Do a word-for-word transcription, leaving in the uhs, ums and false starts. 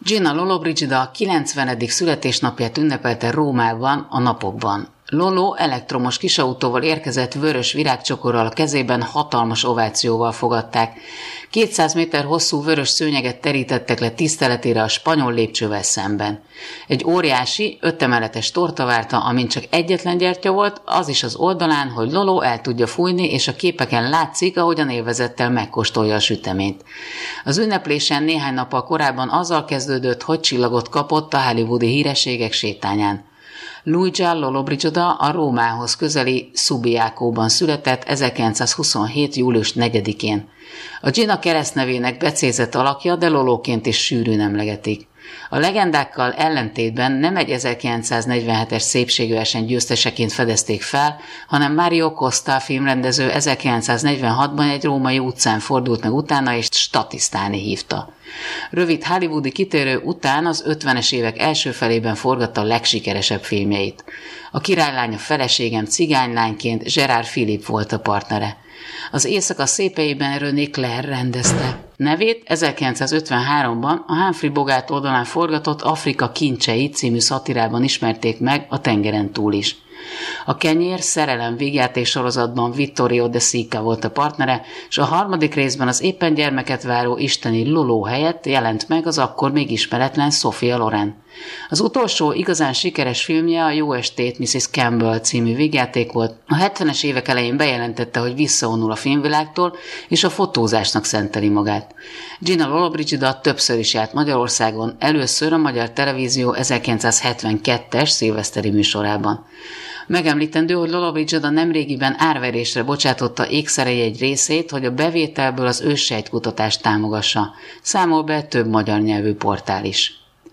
Gina Lollobrigida kilencvenedik születésnapját ünnepelte Rómában a napokban. Lolo elektromos kisautóval érkezett vörös virágcsokorral a kezében, hatalmas ovációval fogadták. kétszáz méter hosszú vörös szőnyeget terítettek le tiszteletére a spanyol lépcsővel szemben. Egy óriási, ötemeletes torta várta, amin csak egyetlen gyertya volt, az is az oldalán, hogy Lolo el tudja fújni, és a képeken látszik, ahogyan élvezettel megkóstolja a süteményt. Az ünneplésen néhány nappal korábban azzal kezdődött, hogy csillagot kapott a hollywoodi hírességek sétányán. Luigi Lollobrigida a Rómához közeli Subiacóban született ezerkilencszázhuszonhét. július negyedikén. A Gina keresztnevének becézett alakja, de Lolóként is sűrűn emlegetik. A legendákkal ellentétben nem egy ezerkilencszáznegyvenhetes szépségverseny győzteseként fedezték fel, hanem Mario Costa filmrendező ezerkilencszáznegyvenhatban egy római utcán fordult meg utána és statisztálni hívta. Rövid hollywoodi kitérő után az ötvenes évek első felében forgatta a legsikeresebb filmjeit. A királylánya feleségem cigánylányként Gerard Philippe volt a partnere. Az Éjszaka szépeiben René Clair rendezte. Nevét ezerkilencszázötvenháromban a Humphrey Bogart oldalán forgatott Afrika kincsei című szatirában ismerték meg a tengeren túl is. A Kenyér szerelem vígjáték sorozatban Vittorio De Sica volt a partnere, és a harmadik részben az éppen gyermeket váró isteni Lolo helyett jelent meg az akkor még ismeretlen Sophia Loren. Az utolsó igazán sikeres filmje a Jó estét, missziz Campbell című vígjáték volt. A hetvenes évek elején bejelentette, hogy visszavonul a filmvilágtól, és a fotózásnak szenteli magát. Gina Lollobrigida többször is járt Magyarországon, először a Magyar Televízió ezerkilencszázhetvenkettes szilveszteri műsorában. Megemlítendő, hogy Lollobrigida nemrégiben árverésre bocsátotta ékszerei egy részét, hogy a bevételből az őssejtkutatást támogassa. Számol be több magyar nyelvű portál is.